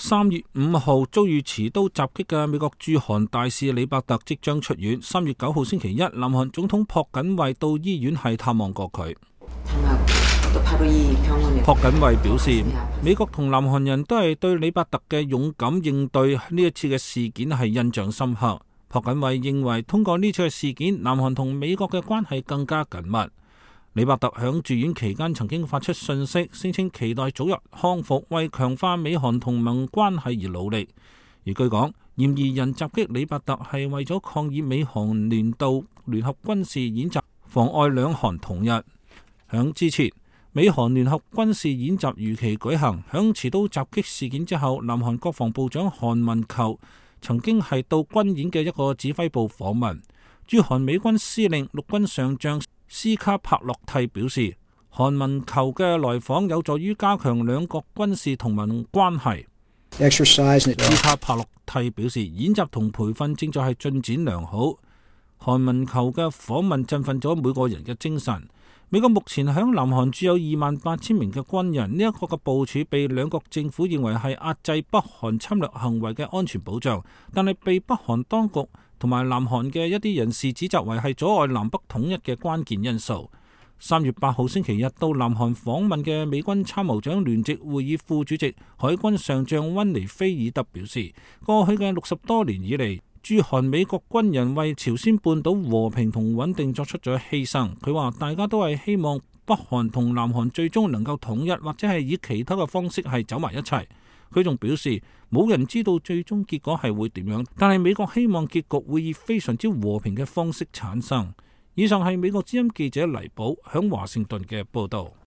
3月5號遭遇持刀襲擊嘅美國駐韓大使李伯特即將出院。3月9號星期一，南韓總統朴槿惠到醫院係探望過佢。朴槿惠表示，美國同南韓人都係對李伯特嘅勇敢應對呢一次嘅事件係印象深刻。朴槿惠認為通過呢次嘅事件，南韓同美國嘅關係更加緊密。李伯特響住院期間曾經發出訊息，聲稱期待早日康復，為強化美韓同盟關係而努力。而據講，嫌疑人襲擊李伯特係為咗抗議美韓年度聯合軍事演習，妨礙兩韓統一。響之前，美韓聯合軍事演習如期舉行。響持刀襲擊事件之後，南韓國防部長韓文球曾經係到軍演嘅一個指揮部訪問。駐韓美軍司令陸軍上將斯卡帕洛蒂表示，韓文球嘅來訪有助於加強兩國軍事同盟關係。斯卡帕洛蒂表示，演習同培訓正在係進展良好。韓文球嘅訪問振奮咗每個人嘅精神。美國目前響南韓駐有28,000名嘅軍人，呢一個嘅部署被兩國政府認為係壓制北韓侵略行為嘅安全保障，但係被北韓當局同埋南韓嘅一啲人士指責為係阻礙南北統一嘅關鍵因素。3月8號星期日到南韓訪問嘅美軍參謀長聯席會議副主席海軍上將溫尼菲爾特表示，過去嘅60多年以嚟，駐韓美國軍人為朝鮮半島和平同穩定作出咗犧牲。佢話大家都係希望北韓同南韓最終能夠統一，或者係以其他嘅方式係走埋一齊。佢仲表示，冇人知道最終結果係會點樣，但係美國希望結局會以非常之和平嘅方式產生。以上係美國之音記者黎寶響華盛頓嘅報道。